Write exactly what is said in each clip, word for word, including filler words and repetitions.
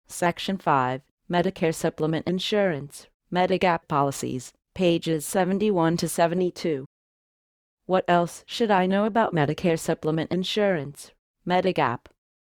Section five, Medicare Supplement Insurance, Medigap Policies, pages seventy-one to seventy-two. What else should I know about Medicare Supplement Insurance, Medigap?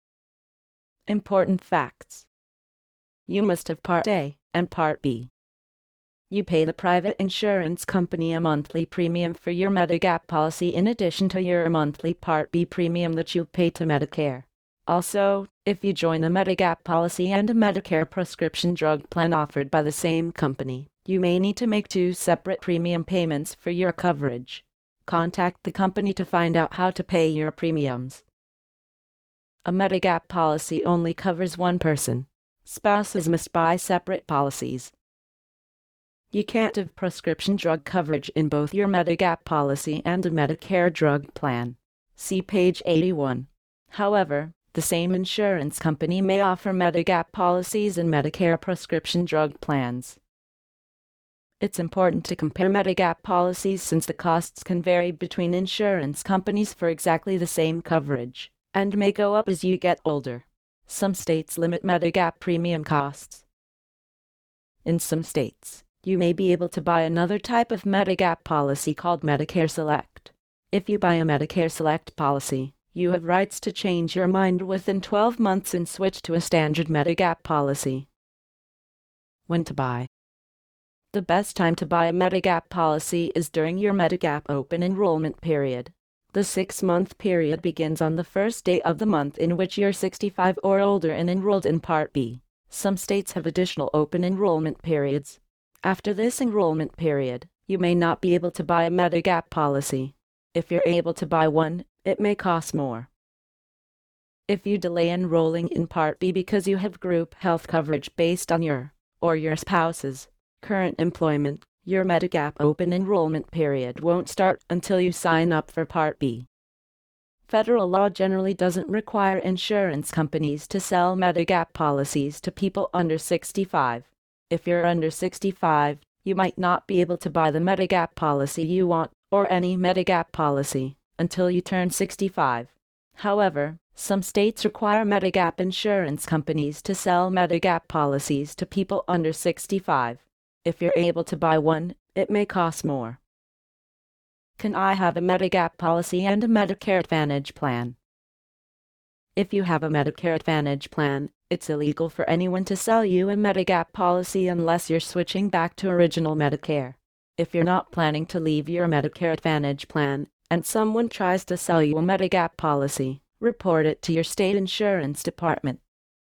Important facts. You must have Part A and Part B. You pay the private insurance company a monthly premium for your Medigap policy in addition to your monthly Part B premium that you pay to Medicare. Also, if you join a Medigap policy and a Medicare prescription drug plan offered by the same company, you may need to make two separate premium payments for your coverage. Contact the company to find out how to pay your premiums. A Medigap policy only covers one person. Spouses must buy separate policies. You can't have prescription drug coverage in both your Medigap policy and a Medicare drug plan. See page eighty-one. However, the same insurance company may offer Medigap policies and Medicare prescription drug plans. It's important to compare Medigap policies since the costs can vary between insurance companies for exactly the same coverage, and may go up as you get older. Some states limit Medigap premium costs. In some states, you may be able to buy another type of Medigap policy called Medicare Select. If you buy a Medicare Select policy, you have rights to change your mind within twelve months and switch to a standard Medigap policy. When to buy? The best time to buy a Medigap policy is during your Medigap open enrollment period. The six-month period begins on the first day of the month in which you're sixty-five or older and enrolled in Part B. Some states have additional open enrollment periods. After this enrollment period, you may not be able to buy a Medigap policy. If you're able to buy one, it may cost more. If you delay enrolling in Part B because you have group health coverage based on your, or your spouse's, current employment, your Medigap open enrollment period won't start until you sign up for Part B. Federal law generally doesn't require insurance companies to sell Medigap policies to people under sixty-five. If you're under sixty-five, you might not be able to buy the Medigap policy you want, or any Medigap policy, until you turn sixty-five. However, some states require Medigap insurance companies to sell Medigap policies to people under sixty-five. If you're able to buy one, it may cost more. Can I have a Medigap policy and a Medicare Advantage plan? If you have a Medicare Advantage plan, it's illegal for anyone to sell you a Medigap policy unless you're switching back to original Medicare. If you're not planning to leave your Medicare Advantage plan, and someone tries to sell you a Medigap policy, report it to your state insurance department.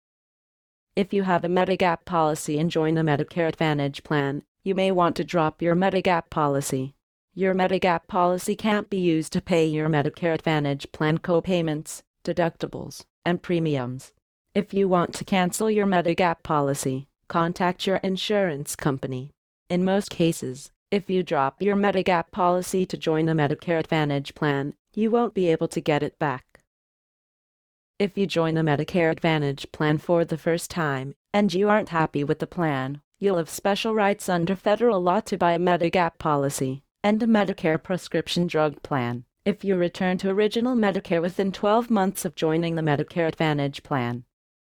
If you have a Medigap policy and join a Medicare Advantage plan, you may want to drop your Medigap policy. Your Medigap policy can't be used to pay your Medicare Advantage plan co-payments, deductibles, and premiums. If you want to cancel your Medigap policy, contact your insurance company. In most cases, if you drop your Medigap policy to join a Medicare Advantage plan, you won't be able to get it back. If you join a Medicare Advantage plan for the first time, and you aren't happy with the plan, you'll have special rights under federal law to buy a Medigap policy and a Medicare prescription drug plan if you return to original Medicare within twelve months of joining the Medicare Advantage plan.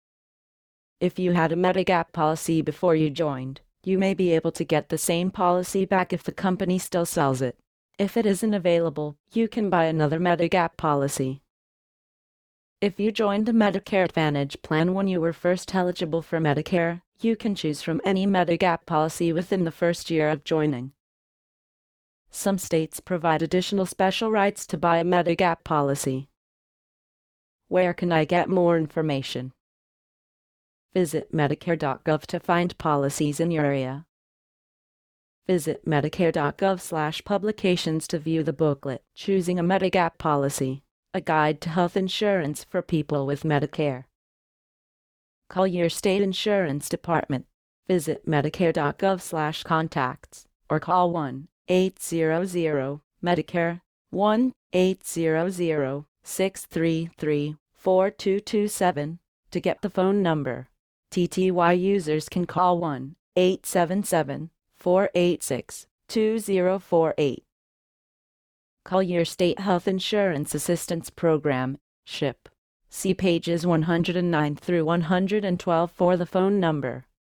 If you had a Medigap policy before you joined, you may be able to get the same policy back if the company still sells it. If it isn't available, you can buy another Medigap policy. If you joined a Medicare Advantage plan when you were first eligible for Medicare, you can choose from any Medigap policy within the first year of joining. Some states provide additional special rights to buy a Medigap policy. Where can I get more information? Visit Medicare dot gov to find policies in your area. Visit Medicare dot gov slash publications to view the booklet, Choosing a Medigap Policy, a guide to health insurance for people with Medicare. Call your state insurance department. Visit Medicare dot gov slash contacts, or call one eight hundred Medicare, one eight hundred six three three four two two seven, to get the phone number. T T Y users can call one eight seven seven four eight six two zero four eight. Call your state health insurance assistance program, SHIP. See pages one hundred nine through one hundred twelve for the phone number.